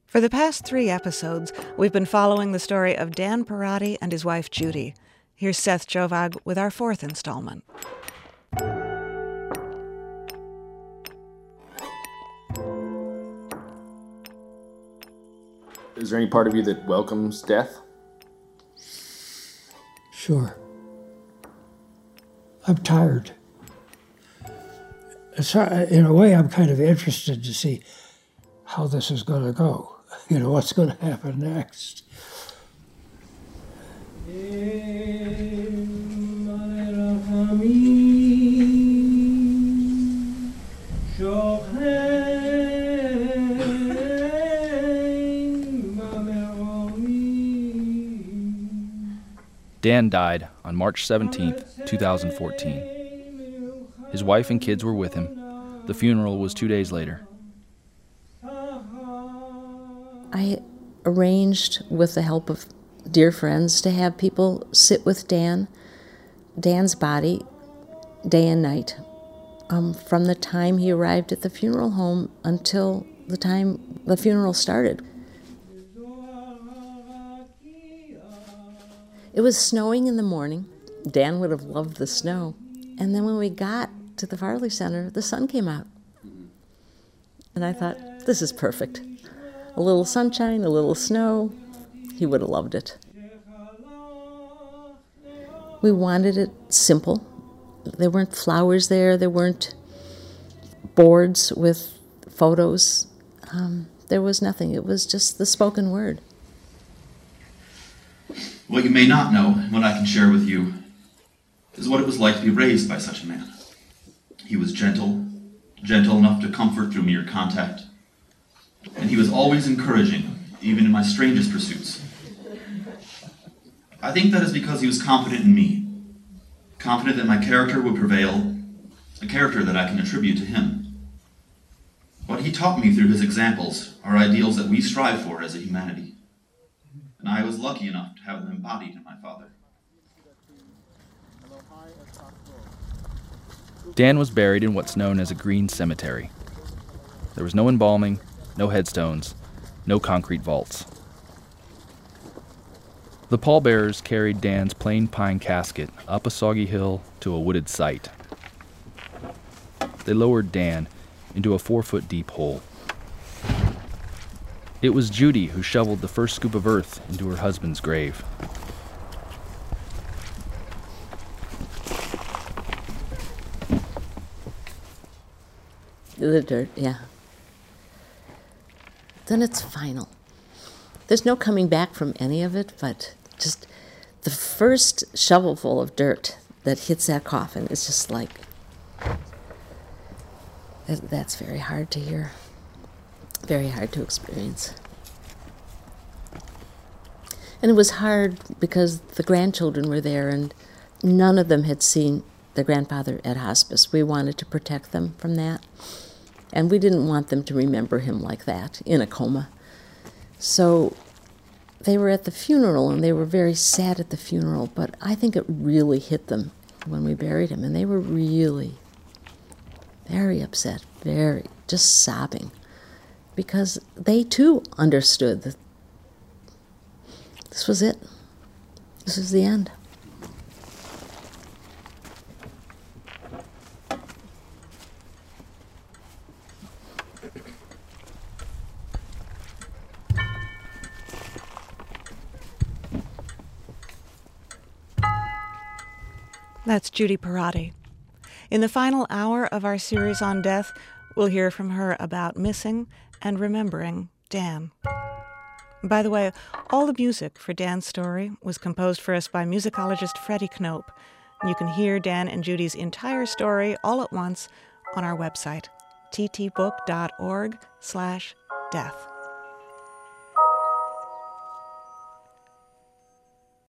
For the past 3 episodes, we've been following the story of Dan Perotti and his wife Judy. Here's Seth Jovag with our 4th installment. Is there any part of you that welcomes death? Sure. I'm tired. In a way, I'm kind of interested to see how this is going to go. What's going to happen next. Dan died on March 17th, 2014. His wife and kids were with him. The funeral was 2 days later. I arranged, with the help of dear friends, to have people sit with Dan's body, day and night, from the time he arrived at the funeral home until the time the funeral started. It was snowing in the morning. Dan would have loved the snow. And then when we got to the Farley Center, the sun came out. And I thought, this is perfect. A little sunshine, a little snow. He would have loved it. We wanted it simple. There weren't flowers there. There weren't boards with photos. There was nothing. It was just the spoken word. What you may not know, and what I can share with you, is what it was like to be raised by such a man. He was gentle enough to comfort through mere contact, and he was always encouraging, even in my strangest pursuits. I think that is because he was confident in me, confident that my character would prevail, a character that I can attribute to him. What he taught me through his examples are ideals that we strive for as a humanity, and I was lucky enough to have them embodied in my father. Dan was buried in what's known as a green cemetery. There was no embalming, no headstones, no concrete vaults. The pallbearers carried Dan's plain pine casket up a soggy hill to a wooded site. They lowered Dan into a 4-foot deep hole. It was Judy who shoveled the first scoop of earth into her husband's grave. The dirt, yeah. Then it's final. There's no coming back from any of it, but just the first shovelful of dirt that hits that coffin is just like, that's very hard to hear, very hard to experience. And it was hard because the grandchildren were there and none of them had seen their grandfather at hospice. We wanted to protect them from that. And we didn't want them to remember him like that, in a coma. So they were at the funeral, and they were very sad at the funeral, but I think it really hit them when we buried him, and they were really very upset, just sobbing, because they too understood that this was it. This was the end. That's Judy Perotti. In the final hour of our series on death, we'll hear from her about missing and remembering Dan. By the way, all the music for Dan's story was composed for us by musicologist Freddie Knope. You can hear Dan and Judy's entire story all at once on our website, ttbook.org/death.